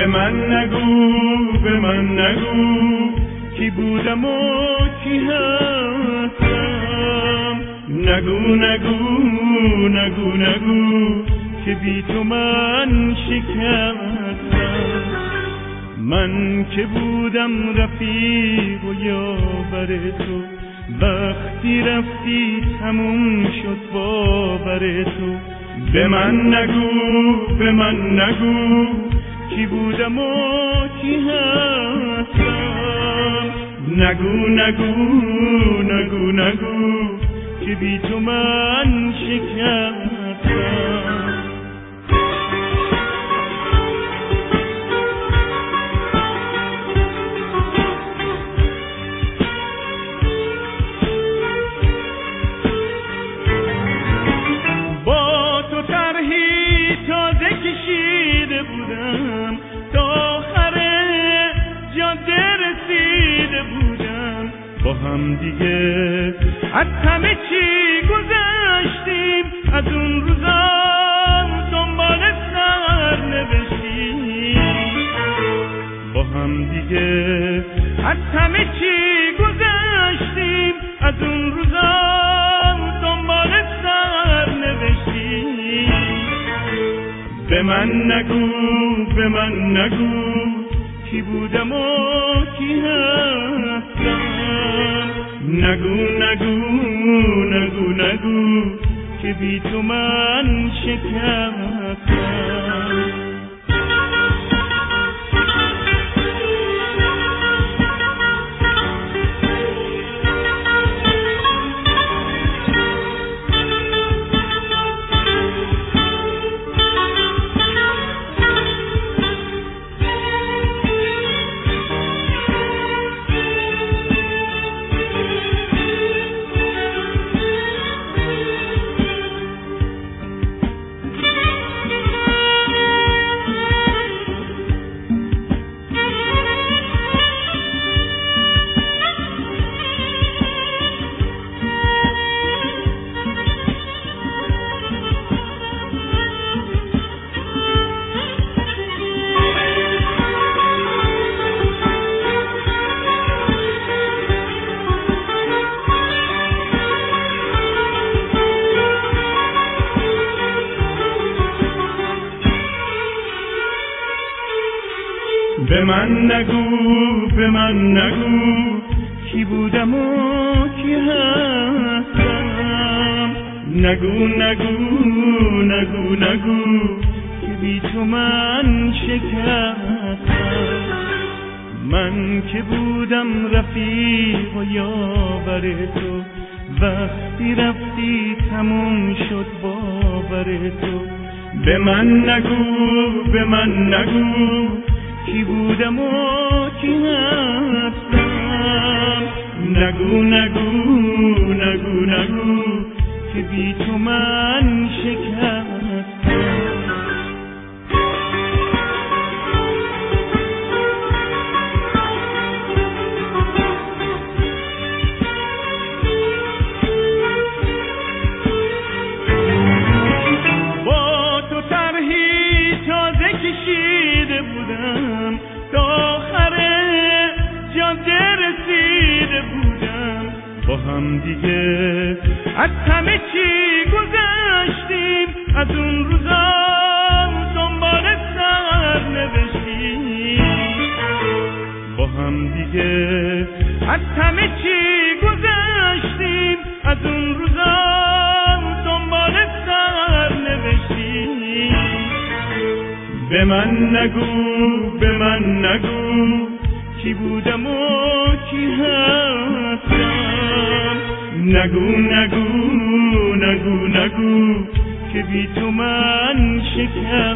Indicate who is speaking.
Speaker 1: به من نگو کی بودم و کی هستم. نگو که بی تو من شکستم. من که بودم رفیق و یاور تو، وقتی رفتی تموم شد باور تو. به من نگو کی بودم و کی هستم. نگو که بی تو من شکستم. با تو طرحی تازه کشیده بودم، تا آخر جاده رسیده بودم. با هم دیگه از همه چی گذشتیم، از اون روزا دنبال سر نوشتیم. با هم دیگه از همه چی گذشتیم، از اون روزا دنبال سر نوشتیم. به من نگو کی بودم و کی هستم. نگو که بی تو من شکستم. به من نگو کی بودم و کی هستم. نگو که بی تو من شکستم. من که بودم رفیق و یاور تو، وقتی رفتی تموم شد باور تو. به من نگو کی بودم و کی هستم. نگو که بی تو من شکستم. با تو طرحی تازه کشیده بودم، تا آخر جاده رسیده بودم. با هم دیگه از همه چی گذشتیم، از اون روزا دنبال سر نوشتیم. با هم دیگه از همه چی گذشتیم، از اون روزا دنبال سر نوشتیم. به من نگو کی بودم و کی هستم. نگو که بی تو من شکستم.